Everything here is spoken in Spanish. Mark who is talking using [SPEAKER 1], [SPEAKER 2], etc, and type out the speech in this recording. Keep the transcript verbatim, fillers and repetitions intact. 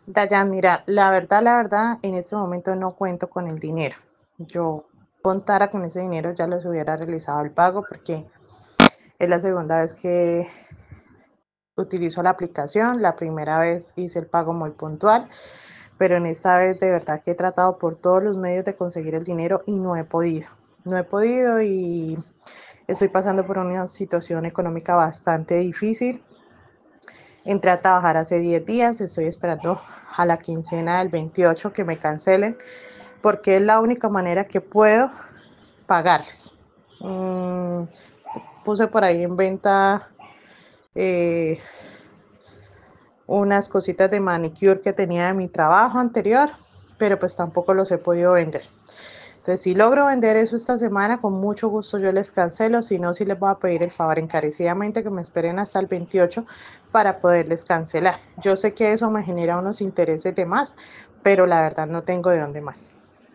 [SPEAKER 1] Dayan, mira, la verdad, la verdad, en este momento no cuento con el dinero. Yo contara con ese dinero ya les hubiera realizado el pago porque es la segunda vez que utilizo la aplicación. La primera vez hice el pago muy puntual, pero en esta vez de verdad que he tratado por todos los medios de conseguir el dinero y no he podido. No he podido y estoy pasando por una situación económica bastante difícil. Entré a trabajar hace diez días, estoy esperando a la quincena del veintiocho que me cancelen porque es la única manera que puedo pagarles. Mm, Puse por ahí en venta eh, unas cositas de manicure que tenía de mi trabajo anterior, pero pues tampoco los he podido vender. Entonces, si logro vender eso esta semana, con mucho gusto yo les cancelo, si no, sí les voy a pedir el favor encarecidamente que me esperen hasta el veintiocho para poderles cancelar. Yo sé que eso me genera unos intereses de más, pero la verdad no tengo de dónde más.